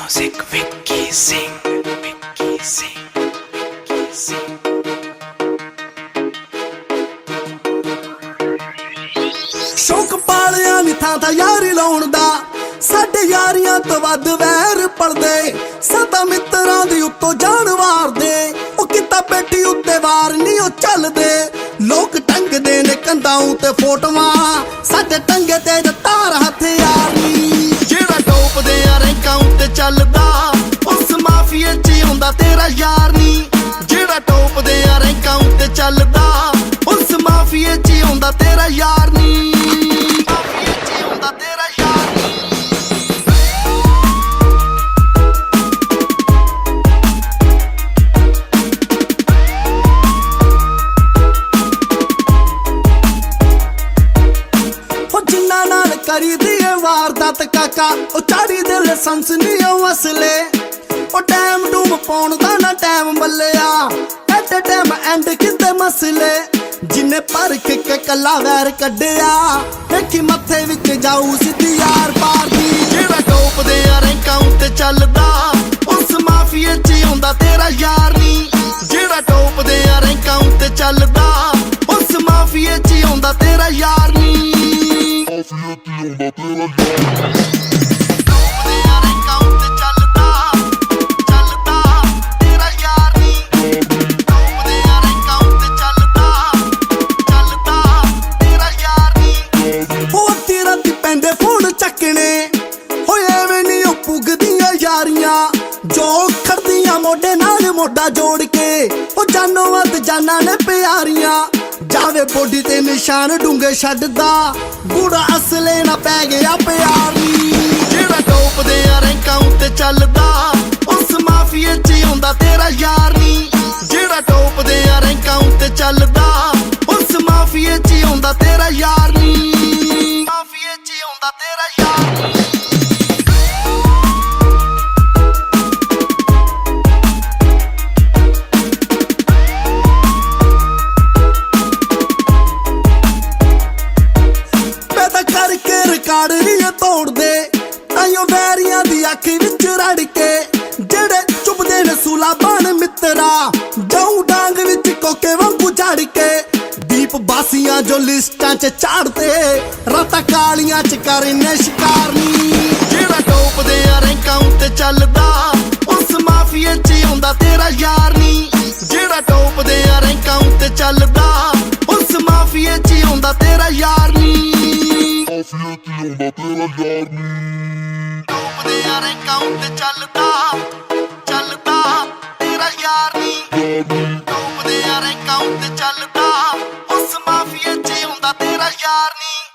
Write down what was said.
Music Vicky Singh, Vicky Singh, Vicky Singh. ਸ਼ੌਕ ਪਾਲਿਆ ਨੀ ਥਾਂ ਯਾਰੀ ਲਾਉਣ ਦਾ, ਸਾਡੇ ਯਾਰੀਆਂ ਤੋਂ ਵੱਧ ਵੈਰ ਪਲਦੇ, ਸਦਾ ਮਿੱਤਰਾਂ ਦੀ ਉੱਤੋਂ ਜਾਨ ਵਾਰਦੇ। ਉਹ ਕਿਤਾ ਪੇਟੀ ਉੱਤੇ ਵਾਰ ਨੀ ਉਹ ਚੱਲਦੇ, ਲੋਕ ਟੰਗਦੇ ਨੇ ਕੰਧਾਂ ਉਤੇ ਫੋਟੋਆਂ, ਸਾਡੇ ਟੰਗੇ ਤੇ ਤਾਰ ਹਥਿਆਰ ਨੀ। ਜਿਹੜਾ ਟੋਪਦੇ ਆ ਰੈਂਕਾਂ ਉੱਤੇ ਚੱਲਦਾ, ਉਸ ਮਾਫੀਏ 'ਚ ਹੁੰਦਾ ਤੇਰਾ ਯਾਰ ਨੀ। ਜਿਹੜਾ ਟੋਪਦੇ ਆ ਰੈਂਕਾਂ ਉੱਤੇ ਚੱਲਦਾ, ਉਸ ਮਾਫੀਏ 'ਚ ਹੁੰਦਾ ਤੇਰਾ ਯਾਰ ਨੀ। ਮਾਫੀਏ 'ਚ ਹੁੰਦਾ ਤੇਰਾ ਯਾਰ ਨੀ। ਜਿੰਨਾ ਨਾਲ ਕਰੀ ਦੀ ਵਾਰਦਾਤ ਕਾਕਾ, ਉਹ ਚਾੜੀ ਦੇ ਲਾਇਸੈਂਸ ਨੀ ਉਹ ਅਸਲੇ। ਉਹ ਟਾਈਮ ਡੂਮ ਪਾਉਣ ਦਾ ਨਾ ਟਾਈਮ ਮੱਲਿਆ, ਐਟ ਟਾਈਮ ਐਂਡ ਕਿਤੇ ਮਸਲੇ। ਜਿੰਨੇ ਪਰਖ ਕੇ ਕੱਲਾ ਵੈਰ ਕੱਢਿਆ, ਵੇਖੀ ਮੱਥੇ ਵਿੱਚ ਜਾਊ ਸਿੱਧੀ ਯਾਰ ਪਾਰ ਦੀ। ਜਿਹੜਾ ਟੋਪਦੇ ਆ ਰੈਂਕਾਂ ਉੱਤੇ ਚੱਲਦਾ, ਉਸ ਮਾਫੀਏ 'ਚ ਹੁੰਦਾ ਤੇਰਾ ਯਾਰ ਨੀ। ਜਿਹੜਾ ਟੋਪਦੇ ਆ ਰੈਂਕਾਂ ਉੱਤੇ ਚੱਲਦਾ, ਉਸ ਮਾਫੀਏ 'ਚ ਹੁੰਦਾ ਤੇਰਾ ਯਾਰ ਨੀ। ਟੋਪਦੇ ਆ ਰੈਂਕਾਂ ਉੱਤੇ ਚੱਲਦਾ, ਚੱਲਦਾ ਤੇਰਾ ਯਾਰ ਨੀ। ਟੋਪਦੇ ਆ ਰੈਂਕਾਂ ਉੱਤੇ ਚੱਲਦਾ, ਚੱਲਦਾ ਤੇਰਾ ਯਾਰ ਨੀ। ਉਹ ਅੱਧੀ ਰਾਤੀ ਪੈਂਦੇ ਫੋਨ ਚੱਕਣੇ, ਹੋਏ ਐਵੇਂ ਨੀ ਉਹ ਪੁੱਗਦੀਆਂ ਯਾਰੀਆਂ, ਜੋ ਖੜਦੀਆਂ ਮੋਢੇ ਨਾਲ ਮੋਢਾ ਜੋੜ ਕੇ। ਉਹ ਜਾਨੋਂ ਵੱਧ ਜਾਨਾਂ ਨੇ ਪਿਆਰੀਆਂ, ਜਾਵੇ ਬੋਡੀ ਤੇ ਨਿਸ਼ਾਨ ਡੂੰਘੇ ਛੱਡਦਾ, ਬੂੜਾ ਅਸਲੇ ਨਾ ਪੈ ਗਿਆ ਪਿਆਰ ਨੀ। ਜਿਹੜਾ ਟੋਪਦੇ ਆ ਰੈਂਕਾਂ ਉੱਤੇ ਚੱਲਦਾ, ਉਸ ਮਾਫੀਏ 'ਚ ਹੁੰਦਾ ਤੇਰਾ ਯਾਰ ਨੀ। ਜਿਹੜਾ ਟੋਪਦੇ ਆ ਰੈਂਕਾਂ ਉੱਤੇ ਚੱਲਦਾ, ਉਸ ਮਾਫੀਏ 'ਚ ਹੁੰਦਾ ਤੇਰਾ ਯਾਰ ਨੀ। ਮਾਫੀਏ 'ਚ ਹੁੰਦਾ ਤੇਰਾ ਯਾਰ ਨੀ। ਕਰਕੇ ਰਿਕਾਰਡ ਨੀ ਤੋੜਦੇ, ਤਾਈਓ ਵੈਰੀਆਂ ਦੀ ਅੱਖ ਵਿੱਚ ਰੜ ਕੇ। ਜਿਹੜੇ ਚੁੱਪਦੇ ਨੇ ਸੂਲਾ ਬਣ ਮਿੱਤਰਾ, ਜਾਊ ਡਾਂਗ ਵਿੱਚ ਕੋਕੇ ਵਾਂਗੂ ਝੜ ਕੇ। ਦੀਪ ਬਾਸੀਆਂ ਜੋ ਲਿਸਟਾਂ 'ਚ ਚਾੜਦੇ, ਰਾਤਾਂ ਕਾਲੀਆਂ 'ਚ ਕਰਨੇ ਸ਼ਿਕਾਰ ਨੀ। ਜਿਹੜਾ ਟੋਪਦੇ ਆ ਰੈਂਕਾਂ ਉੱਤੇ ਚੱਲਦਾ, ਉਸ ਮਾਫੀਏ 'ਚ ਹੁੰਦਾ ਤੇਰਾ ਯਾਰ ਨੀ। ਜਿਹੜਾ ਟੋਪਦੇ ਆ ਰੈਂਕਾਂ ਉੱਤੇ ਚੱਲਦਾ, ਉਸ ਮਾਫੀਏ 'ਚ ਹੁੰਦਾ ਤੇਰਾ ਯਾਰ ਨੀ। ਟੋਪਦੇ ਆ ਰੈਂਕਾਂ ਉੱਤੇ ਚੱਲਦਾ, ਚੱਲਦਾ ਤੇਰਾ ਯਾਰ ਨੀ। ਟੋਪਦੇ ਆ ਰੈਂਕਾਂ ਉੱਤੇ ਚੱਲਦਾ, ਉਸ ਮਾਫੀਏ 'ਚ ਹੁੰਦਾ ਤੇਰਾ ਯਾਰ ਨੀ।